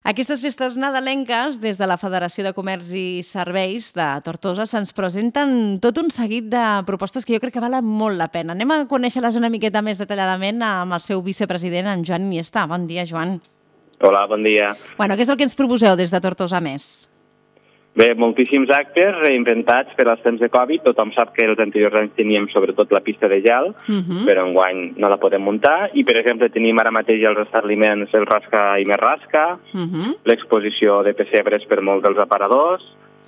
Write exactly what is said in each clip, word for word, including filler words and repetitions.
Aquestes festes nadalenques, des de la Federació de Comerç i Serveis de Tortosa, se'ns presenten tot un seguit de propostes que jo crec que valen molt la pena. Anem a conèixer-les una miqueta més detalladament amb el seu vicepresident, en Joan Iniesta. Bon dia, Joan. Hola, bon dia. Bueno, què és el que ens proposeu des de Tortosa Més? Bé, moltíssims actes reinventats per als temps de Covid. Tothom sap que els anteriors anys teníem sobretot la pista de gel, uh-huh. però enguany no la podem muntar. I, per exemple, tenim ara mateix als establiments el Rasca i Més Rasca, uh-huh. l'exposició de pessebres per molts dels aparadors,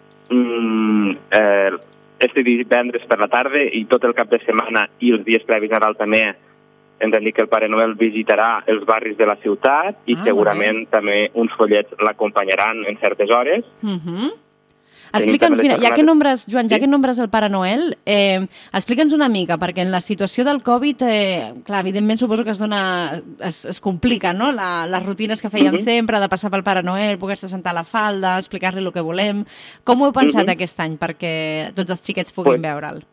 mm, eh, este divendres per la tarda i tot el cap de setmana i els dies previs a Nadal també ens han dit que el Pare Noel visitarà els barris de la ciutat i ah, segurament també uns follets l'acompanyaran en certes hores. Uh-huh. Explica'ns, mira, ja que nombres, Joan, ja que nombres el Pare Noel, eh, explica'ns una mica, perquè en la situació del Covid, eh, clar, evidentment suposo que es dona, es, es complica, no?, la, les rutines que fèiem uh-huh. sempre, de passar pel Pare Noel, poder-se sentar a la falda, explicar-li el que volem. Com ho heu pensat uh-huh. aquest any perquè tots els xiquets puguin pues, veure'l?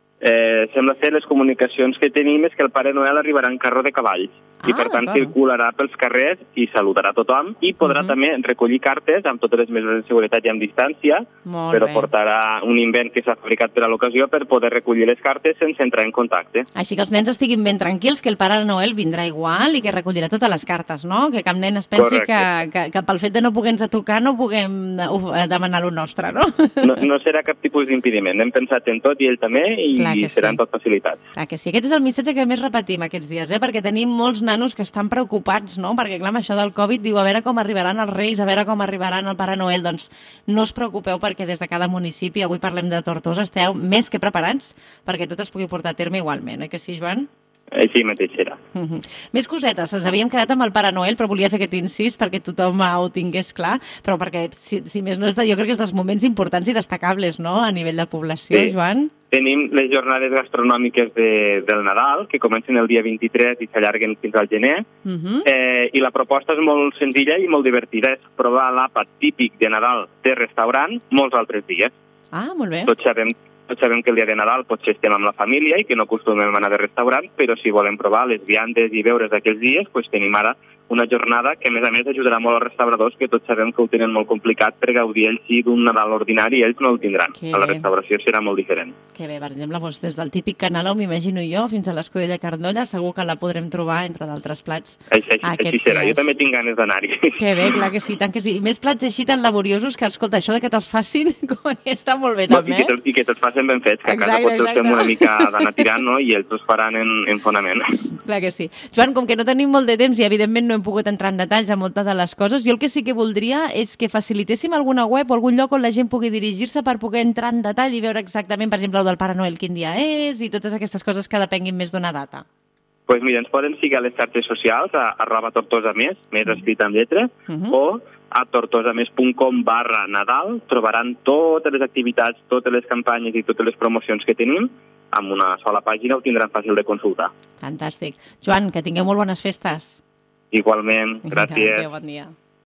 Eh, sembla ser les comunicacions que tenim és que el Pare Noel arribarà en carro de cavalls ah, i per tant clar. circularà pels carrers i saludarà tothom i podrà uh-huh. també recollir cartes amb totes les mesures de seguretat i amb distància, Molt però bé. portarà un invent que s'ha fabricat per a l'ocasió per poder recollir les cartes sense entrar en contacte. Així que els nens estiguin ben tranquils, que el Pare Noel vindrà igual i que recollirà totes les cartes, no? Que cap nen es pensi que, que, que pel fet de no poder-nos tocar no puguem demanar lo nostre, no? No, no serà cap tipus d'impediment. Hem pensat en tot i ell també i Clar i seran sí. tot facilitats. Clar que sí. Aquest és el missatge que més repetim aquests dies, eh? Perquè tenim molts nanos que estan preocupats, no? Perquè, clar, amb això del Covid diu a veure com arribaran els Reis, a veure com arribaran el Pare Noel. Doncs no us preocupeu perquè des de cada municipi, avui parlem de Tortosa, esteu més que preparats perquè tot es pugui portar a terme igualment, eh? Que sí, Joan? Així mateix serà. Uh-huh. Més cosetes. Ens havíem quedat amb el Pare Noel, però volia fer aquest incís perquè tothom ho tingués clar, però perquè, si, si més no, és de, jo crec que és dels moments importants i destacables, no?, a nivell de població, sí. Joan? Tenim les jornades gastronòmiques de, del Nadal, que comencen el dia vint-i-tres i s'allarguen fins al gener, uh-huh. eh, i la proposta és molt senzilla i molt divertida. És provar l'àpat típic de Nadal de restaurant molts altres dies. Ah, molt bé. Tots sabem Tots sabem que el dia de Nadal potser estem amb la família i que no acostumem a anar de restaurant, però si volem provar les viandes i beures d'aquells dies, doncs tenim ara una jornada que, a més a més, ajudarà molt als restauradors, que tots sabem que ho tenen molt complicat per gaudir ells sí d'un Nadal ordinari i ells no el tindran. Que a la restauració serà molt diferent. Que bé, per exemple, doncs, des del típic caneló, m'imagino jo, fins a l'escudella carnolla, segur que la podrem trobar entre d'altres plats. Així, així, així serà, jo també tinc ganes d'anar-hi. Que bé, clar que sí, tant que sí. I més plats així tan laboriosos que, escolta, això de que te'ls facin, com està molt bé, també. I que, I que te'ls facin ben fets, que exacte, a casa potser els fem una mica d'anar tirant, no?, i ells els faran en, en fonament. Clar que sí. Joan, com que no tenim molt de temps i, evidentment, no hem pogut entrar en detalls a moltes de les coses, jo el que sí que voldria és que facilitéssim alguna web o algun lloc on la gent pugui dirigir-se per poder entrar en detall i veure exactament, per exemple, el del Pare Noel quin dia és i totes aquestes coses que depenguin més d'una data. Doncs pues mira, ens poden seguir a les xarxes socials, a arroba tortosa més, més escrit amb lletra, uh-huh. o a tortosamés punt com barra Nadal. Trobaran totes les activitats, totes les campanyes i totes les promocions que tenim. Amb una sola pàgina ho tindran fàcil de consultar. Fantàstic. Joan, que tingueu molt bones festes. Igualment, gràcies. Bon dia.